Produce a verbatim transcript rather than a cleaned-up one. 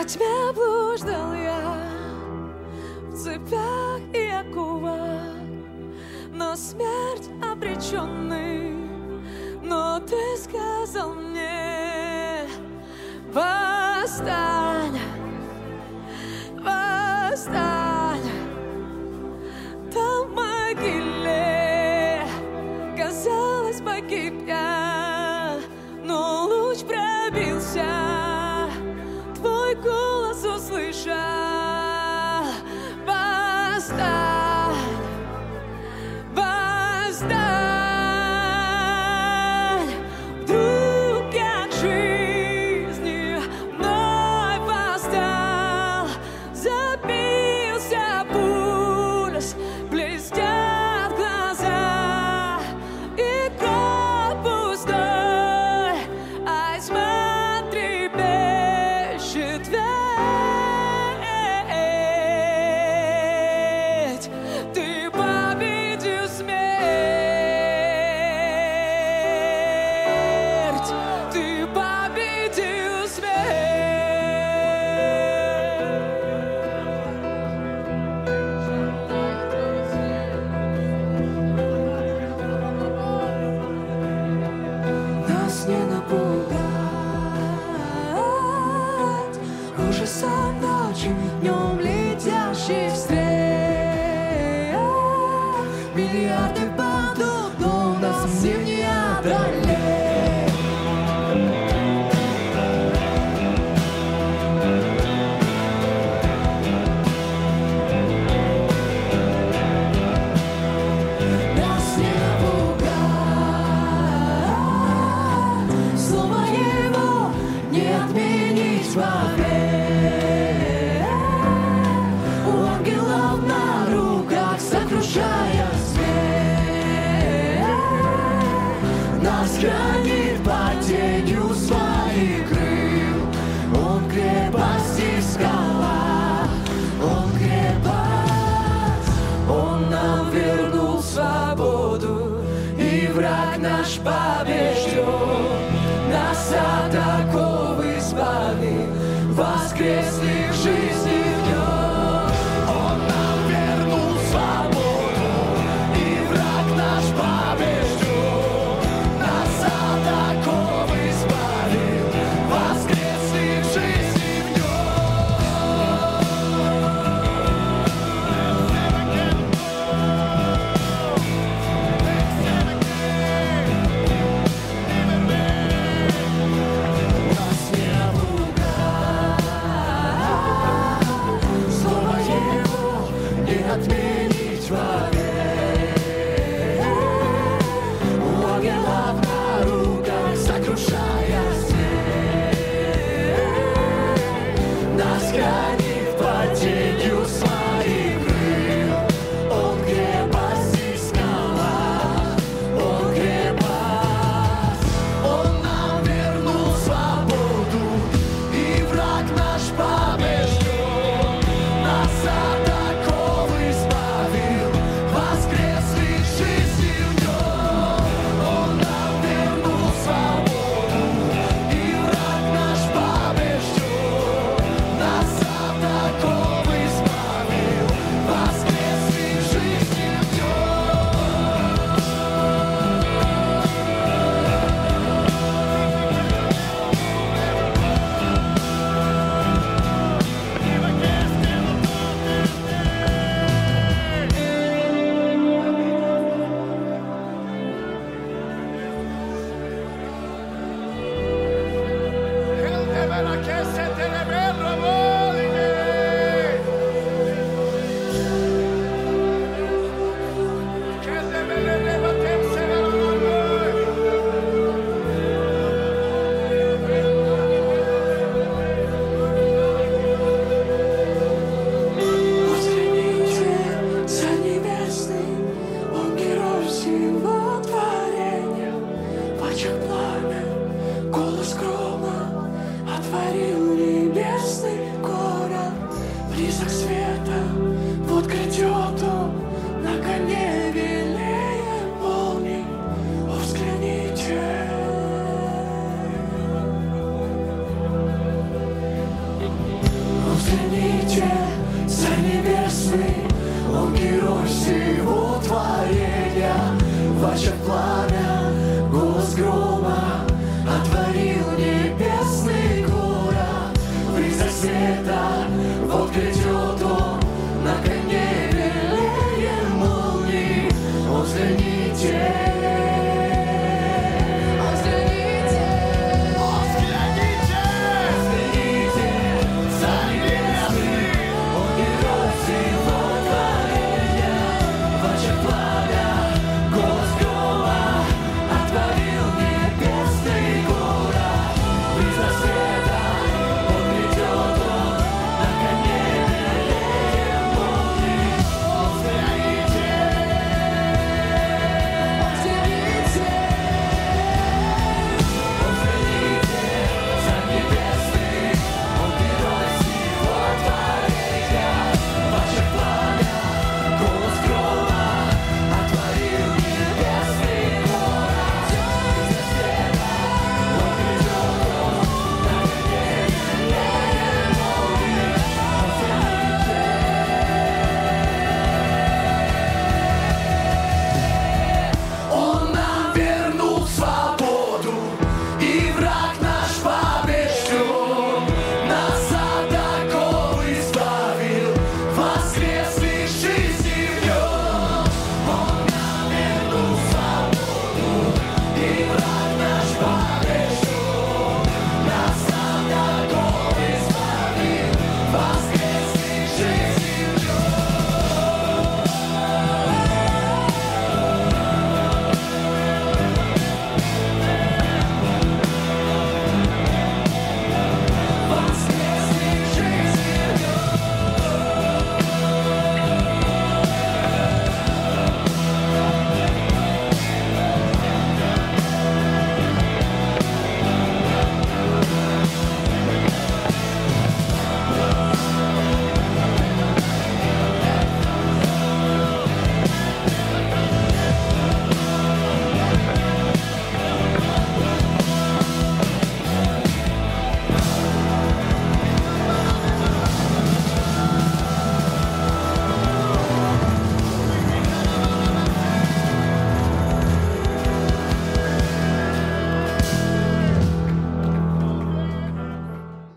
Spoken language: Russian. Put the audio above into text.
тьме блуждал я, в цепях и оковах, на смерть обреченный. Но ты сказал мне: восстань, восстань. Там в могиле, казалось, погиб я, но луч пробился, твой голос услышал. Восстань, восстань. Вдруг я к жизни вновь восстал, забился пульс, блестят глаза, и гроб пустой, а тьма трепещет ведь. Ты победил смерть, ты победил смерть. Нас не напугать ужасом ночи, днем летящих стрел. Миллиарды подобно нас всех не одолеть. Нас не напугать, слово его не отменить вовек. У ангелов на руках сокрушая смерть, нас хранит под тенью своих крыл. Он крепость и скала, он крепость, он нам вернул свободу, и враг наш побежден. Нас от оков избавил, воскресных жив.